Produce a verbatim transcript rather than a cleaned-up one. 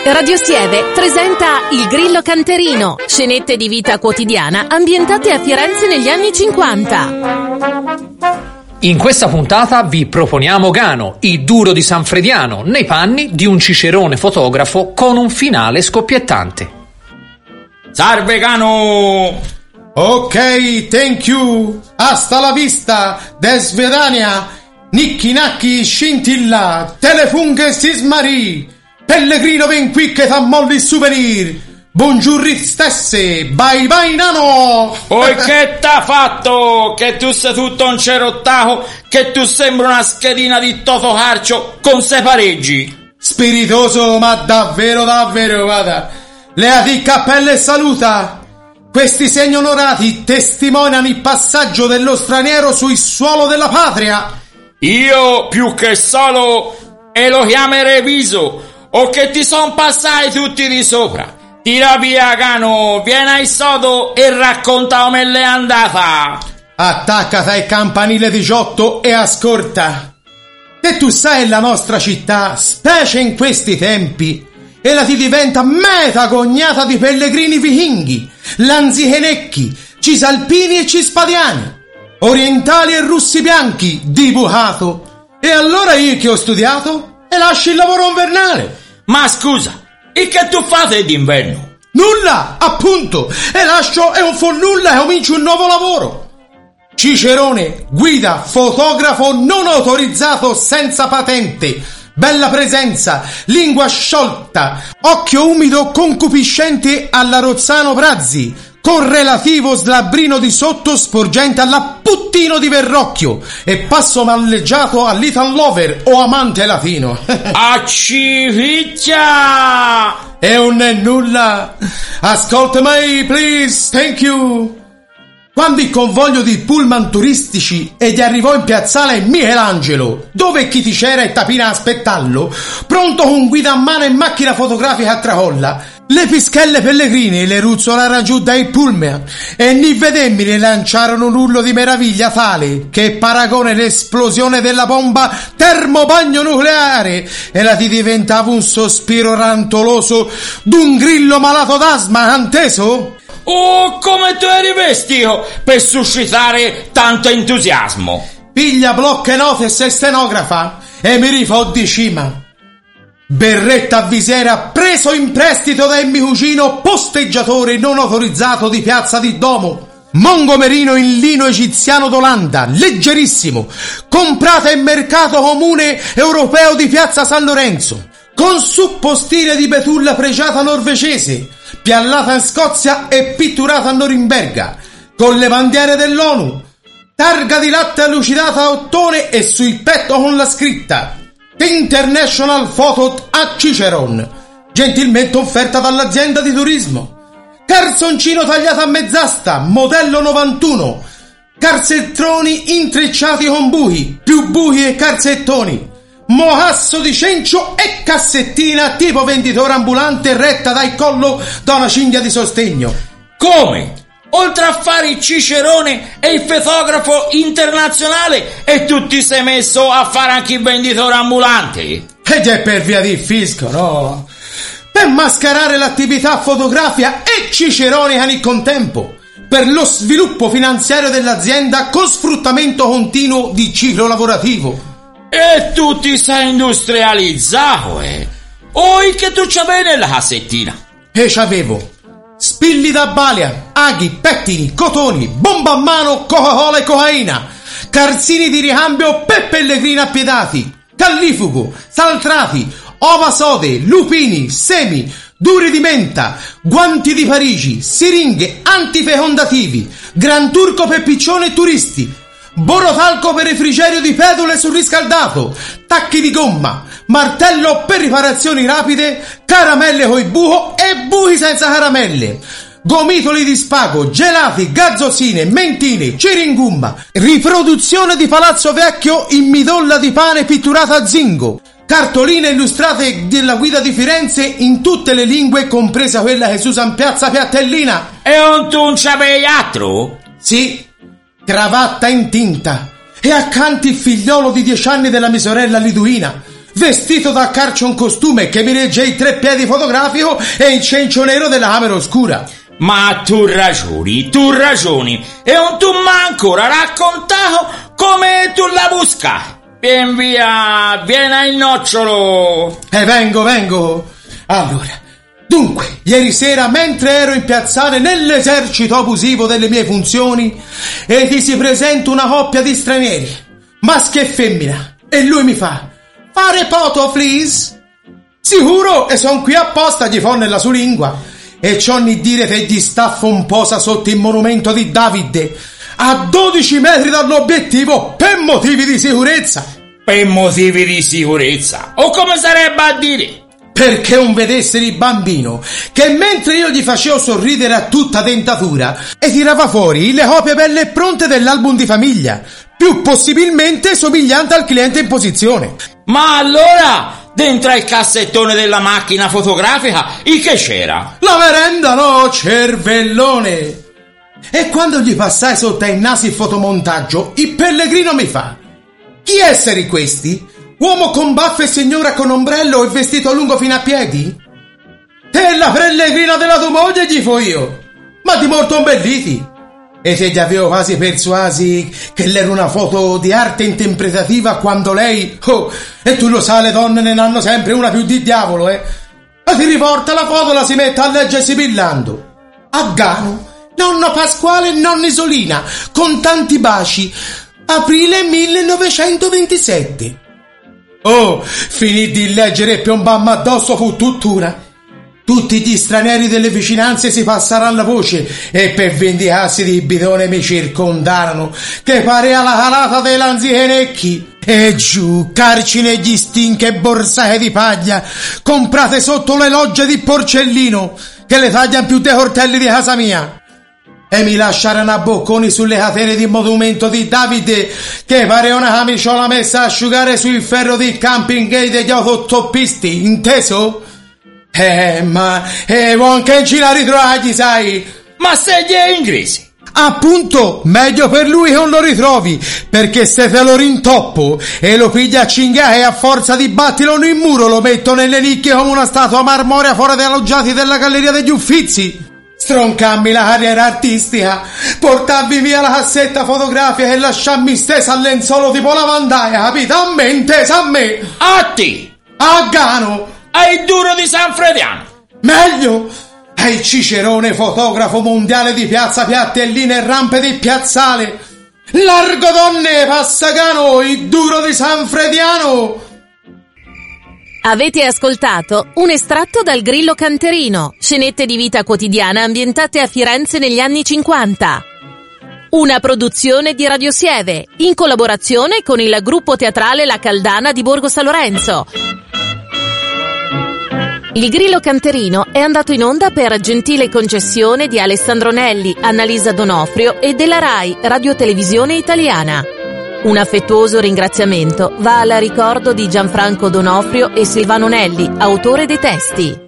Radio Sieve presenta Il Grillo Canterino, scenette di vita quotidiana ambientate a Firenze negli anni cinquanta. In questa puntata vi proponiamo Gano, il duro di Sanfrediano, nei panni di un cicerone fotografo con un finale scoppiettante. Salve Gano! Ok, thank you. Hasta la vista, desvedania, nicchi nacchi scintilla, telefunghe sismari. Pellegrino ven qui che t'ammolli il souvenir. Buongiorno stesse, bye bye nano. Poi che t'ha fatto? Che tu sei tutto un cerottato, che tu sembri una schedina di Toto Carcio con sei pareggi. Spiritoso, ma davvero davvero, guarda. Leati cappelle e saluta. Questi segni onorati testimoniano il passaggio dello straniero sul suolo della patria. Io più che solo e lo chiamerei viso, o che ti son passati tutti di sopra. Tira via Gano, vieni al sodo e racconta come l'è andata. Attaccati al campanile diciotto e ascolta. Che tu sai la nostra città, specie in questi tempi, e la ti diventa meta cognata di pellegrini vichinghi, lanzichenecchi, cisalpini e cispadiani, orientali e russi bianchi, dibucato. E allora io che ho studiato? E lasci il lavoro invernale. Ma scusa, e che tu fate d'inverno? Nulla, appunto, e lascio e un fo nulla e comincio un nuovo lavoro. Cicerone, guida, fotografo non autorizzato senza patente, bella presenza, lingua sciolta, occhio umido concupiscente alla Rozzano Brazzi, con relativo slabbrino di sotto sporgente alla Puttino di Verrocchio e passo malleggiato all'Ethan Lover o amante latino. Accivicchia! E non è nulla. Ascoltami, please, thank you. Quando il convoglio di pullman turistici ed arrivò in piazzale Michelangelo, dove chi ti c'era e tapina a aspettarlo, pronto con guida a mano e macchina fotografica a tracolla, le pischelle pellegrine le ruzzolarono giù dai pullman e ni vedemmi ne lanciarono un urlo di meraviglia tale che paragone l'esplosione della bomba termobagno nucleare e la ti diventava un sospiro rantoloso d'un grillo malato d'asma, anteso? Oh, come tu eri vestito per suscitare tanto entusiasmo? Piglia blocche notes e stenografa e mi rifò di cima. Berretta a visera preso in prestito dal mio cugino posteggiatore non autorizzato di Piazza di Domo. Mongomerino in lino egiziano d'Olanda, leggerissimo, comprata in mercato comune europeo di Piazza San Lorenzo, con suppostile di betulla pregiata norvegese, piallata in Scozia e pitturata a Norimberga, con le bandiere dell'ONU, targa di latte lucidata a ottone e sul petto con la scritta International Photo a Ciceron, gentilmente offerta dall'azienda di turismo. Carzoncino tagliato a mezz'asta, modello novantuno, calzettoni intrecciati con buchi, più buchi e calzettoni, mohasso di cencio e cassettina tipo venditore ambulante retta dal collo da una cinghia di sostegno. Come? Oltre a fare il cicerone e il fotografo internazionale e tu ti sei messo a fare anche il venditore ambulante? Ed è per via di fisco, no? Per mascherare l'attività fotografica e ciceronica nel contempo, per lo sviluppo finanziario dell'azienda con sfruttamento continuo di ciclo lavorativo. E tu ti sei industrializzato, eh? O il che tu c'avevi nella cassettina? E c'avevo spilli da balia, aghi, pettini, cotoni, bomba a mano, Coca-Cola e cocaina, calzini di ricambio per pellegrini appiedati, callifugo, saltrati, ova sode, lupini, semi, duri di menta, guanti di Parigi, siringhe antifecondativi, gran turco per piccioni e turisti, borotalco per refrigerio di pedule sul riscaldato, tacchi di gomma, martello per riparazioni rapide, caramelle coi buco e buchi senza caramelle, gomitoli di spago, gelati, gazzosine, mentine, ciringumma, riproduzione di Palazzo Vecchio in midolla di pane pitturata a zingo, cartoline illustrate della guida di Firenze in tutte le lingue, compresa quella che si usa in Piazza Piattellina. E non tu non c'avevi altro? Sì, cravatta in tinta, e accanto il figliolo di dieci anni della mia sorella Liduina, vestito da carcion costume che mi regge i tre piedi fotografico e il cencio nero della camera oscura. Ma tu ragioni, tu ragioni, e non tu m'ha ancora raccontato come tu la busca. Vien via, vieni al nocciolo. E eh, vengo, vengo. Allora, dunque, ieri sera mentre ero in piazzale nell'esercito abusivo delle mie funzioni, e ti si presenta una coppia di stranieri, maschio e femmina, e lui mi fa: fare foto, please? Sicuro, e son qui apposta, gli fo nella sua lingua. E ciò ni dire che gli staffo un posa sotto il monumento di Davide a dodici metri dall'obiettivo per motivi di sicurezza. Per motivi di sicurezza? O come sarebbe a dire? Perché non vedessero il bambino che mentre io gli facevo sorridere a tutta dentatura e tirava fuori le copie belle e pronte dell'album di famiglia, più possibilmente somigliante al cliente in posizione. Ma allora, dentro al cassettone della macchina fotografica, il che c'era? La merenda, no, cervellone! E quando gli passai sotto ai nasi il fotomontaggio, il pellegrino mi fa: chi esseri questi? Uomo con baffe e signora con ombrello e vestito lungo fino a piedi? E la pellegrina della tua moglie, gli fo io. Ma di molto imbelliti. E se gli avevo quasi persuasi che l'era una foto di arte interpretativa, quando lei, oh, e tu lo sai, le donne ne hanno sempre una più di diavolo, eh. Ma si riporta la foto, la si mette a leggere sibillando. A Gano, nonno Pasquale e nonna Isolina, con tanti baci, aprile millenovecentoventisette. Oh, finì di leggere e piombammo addosso fu tuttora. Tutti gli stranieri delle vicinanze si passarono la voce e per vendicarsi di bidone mi circondarono, che parea la calata dei lanzichenecchi. E giù, carci negli stinche e borsate di paglia, comprate sotto le logge di porcellino, che le tagliano più dei cortelli di casa mia. E mi lasciarono a bocconi sulle catene di monumento di Davide, che pare una camiciola messa a asciugare sul ferro di camping gay degli autostoppisti, inteso? Eh, ma eh, vuoi che ci la ritrovagli, sai? Ma se gli è inglese? Appunto, meglio per lui che non lo ritrovi, perché se te lo rintoppo e lo piglia a cinghiare e a forza di battilo in muro lo metto nelle nicchie come una statua marmorea fuori dai loggiati della Galleria degli Uffizi. Stroncammi la carriera artistica, portarvi via la cassetta fotografica e lasciarmi stesa al lenzuolo tipo lavandaia, capito? A me, intesa a me! A te! A Gano! Ai duro di San Frediano! Meglio! Ai Cicerone, fotografo mondiale di piazza Piattelline e rampe di piazzale! Largo donne, passa Gano, il duro di San Frediano! Avete ascoltato un estratto dal Grillo Canterino, scenette di vita quotidiana ambientate a Firenze negli anni cinquanta. Una produzione di Radio Sieve, in collaborazione con il gruppo teatrale La Caldana di Borgo San Lorenzo. Il Grillo Canterino è andato in onda per gentile concessione di Alessandro Nelli, Annalisa Donofrio e della Rai Radio Televisione Italiana. Un affettuoso ringraziamento va al ricordo di Gianfranco Donofrio e Silvano Nelli, autore dei testi.